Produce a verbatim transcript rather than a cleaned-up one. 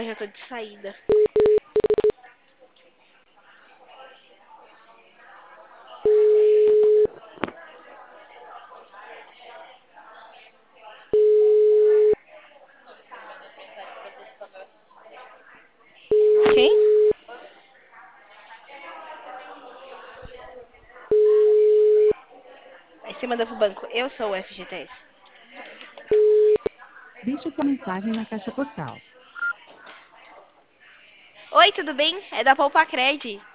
Eu já tô de saída. Quem? Aí você manda pro banco. Eu sou o F G T S. Deixe sua mensagem na caixa postal. Oi, tudo bem? É da Poupa Cred.